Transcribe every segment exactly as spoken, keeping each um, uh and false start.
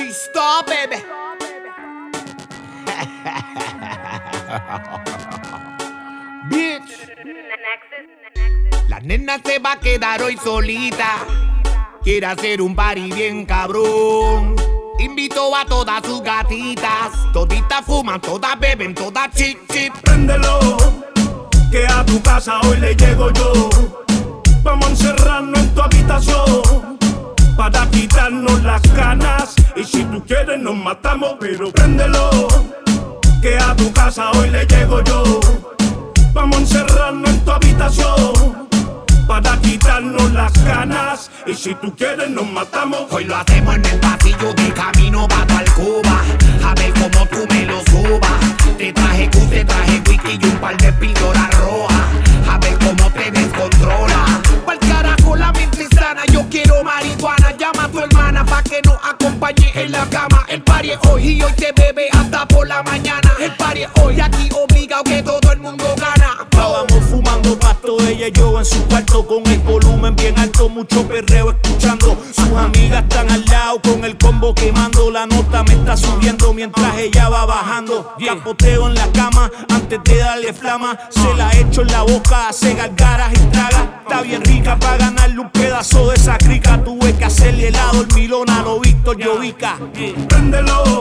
Freestyle, baby. Bitch. La nena se va a quedar hoy solita. Quiere hacer un party bien cabrón. Invito a todas sus gatitas. Toditas fuman, todas beben, todas chip chip. Préndelo, que a tu casa hoy le llego yo. Vamos a encerrarnos en tu habitación para quitarnos las ganas. Y si tú quieres nos matamos, pero préndelo, que a tu casa hoy le llego yo. Vamos a encerrarnos en tu habitación para quitarnos las ganas. Y si tú quieres nos matamos. Hoy lo hacemos en el pasillo de camino para al Cuba. A ver cómo tú me lo subas. Te traje Q, te traje whisky y un par de píldoras rojas. A ver cómo te descontrola. Pa'l carajo la mente sana, yo quiero marihuana. Llama a tu hermana pa' que nos acompañe en la cama. El party es hoy y hoy se bebe hasta por la mañana. El party es hoy, aquí obligado que todo el mundo gana. Estábamos fumando pasto, ella y yo en su cuarto con el volumen bien alto, mucho perreo escuchando. Sus amigas están al lado con el combo quemando. La nota me está subiendo mientras ella va bajando. Capoteo en la cama antes de darle flama. Se la echo en la boca, hace gargaras y traga. Está bien rica pa' ganarle un pedazo de esa crica. Tuve que hacerle helado el milón a lo Víctor Llovica. Préndelo,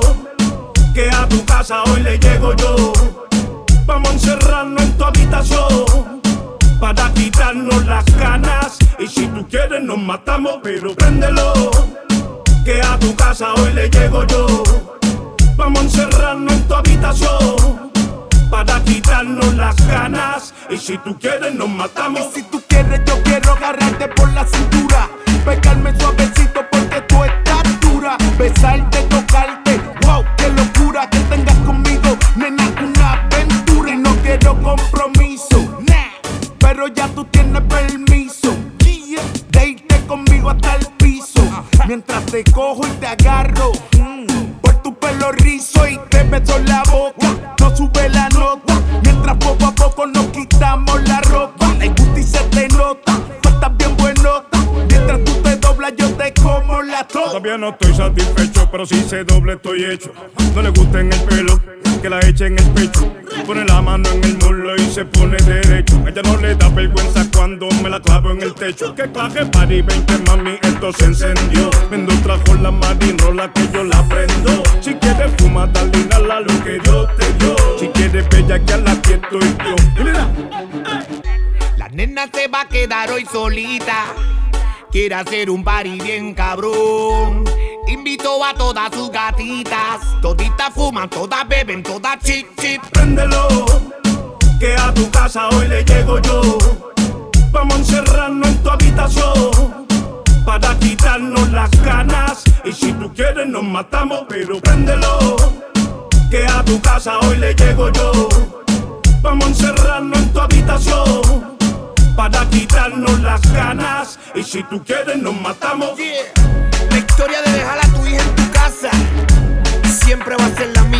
que a tu casa hoy le llego yo. Vamos a encerrarnos en tu habitación para quitarnos las ganas. Y si tú quieres nos matamos, pero préndelo, que a tu casa hoy le llego yo. Vamos a encerrarnos en tu habitación para quitarnos las ganas. Y si tú quieres nos matamos. Y si tú quieres yo quiero agarrarte por la cintura, pegarme suavecito porque tú estás dura. Besarte, tocarte, wow, qué locura que tengas conmigo, nena, una aventura. Y no quiero compromiso, nah, pero ya tú tienes permiso, yeah, de irte conmigo hasta el piso. Mientras te cojo y te agarro mm, por tu pelo rizo y te beso la boca. No sube la nota, mientras poco a poco nos quitamos la ropa. El gusto y se te nota, tú estás bien buenota. Mientras tú te doblas yo te como la tota. Todavía no estoy satisfecho, pero si se doble estoy hecho. No le gusta en el pelo, que la eche en el pecho. Pone la mano en el muslo y se pone derecho. A ella no le da vergüenza cuando me la clavo en el techo. Que claje party veinte, mami, esto se encendió. Vendo trajo la marinrola que yo la prendo. Si quieres fuma, dale inhala lo que Dios te dio. Si quieres bella que a la que estoy yo. La nena se va a quedar hoy solita. Quiere hacer un party bien cabrón. Invito a todas sus gatitas. Toditas fuman, todas beben, todas chip chip. Préndelo, que a tu casa hoy le llego yo. Vamos a encerrarnos en tu habitación para quitarnos las ganas. Y si tú quieres nos matamos, pero préndelo, que a tu casa hoy le llego yo. Vamos a encerrarnos en tu habitación para quitarnos las ganas. Y si tú quieres nos matamos, yeah. La historia de dejar a tu hija en tu casa siempre va a ser la misma.